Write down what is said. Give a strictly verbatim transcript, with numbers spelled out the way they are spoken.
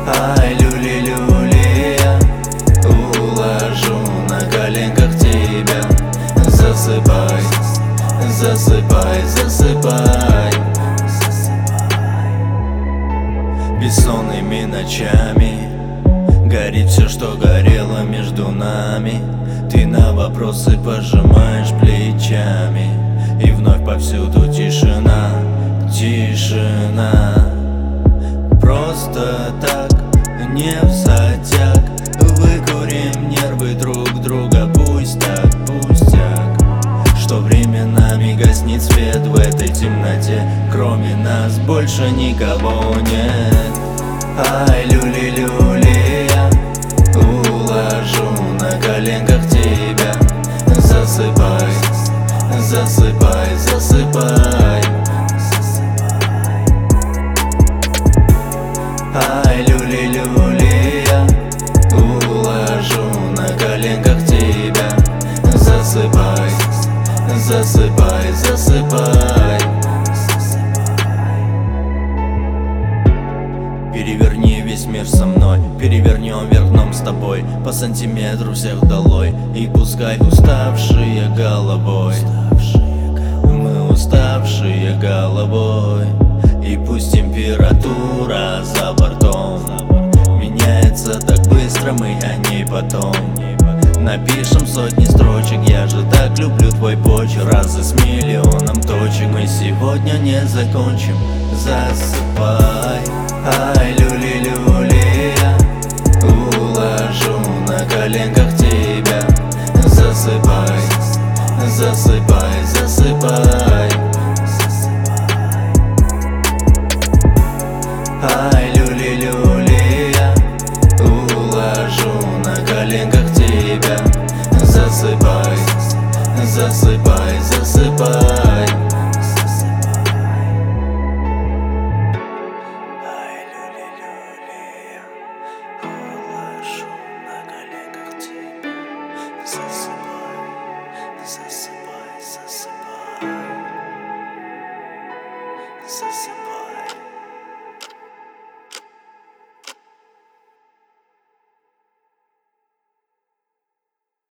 Ай, люли-люли, я уложу на коленках тебя. Засыпай, засыпай, засыпай. Бессонными ночами горит все, что горело между нами. Ты на вопросы пожимаешь плечами, и вновь повсюду тишина, тишина. Просто так, не всатяк, выкурим нервы друг друга. Пусть так, пустяк, что временами гаснет свет в этой темноте. Кроме нас больше никого нет. Ай, люли-люли, я уложу на коленках тебя. Засыпай, засыпай, засыпай. Ай, люли-люли, я уложу на коленках тебя. Засыпай, засыпай, засыпай. Переверни весь мир со мной, перевернем вверх дном с тобой. По сантиметру всех долой, и пускай уставшие головой, мы уставшие головой. И пусть температура за бортом меняется так быстро, мы о ней потом напишем сотни строчек. Я же так люблю твой почерк. Разы с миллионом точек мы сегодня не закончим. Засыпай. Ай, люли-люли, я уложу на коленках тебя. Засыпай, засыпай, засыпай. Ай, люли-люли, я уложу на коленках тебя. Засыпай, засыпай, засыпай. Ай, люли-люли, я уложу на коленках тебя. Засыпай, засыпай, засыпай.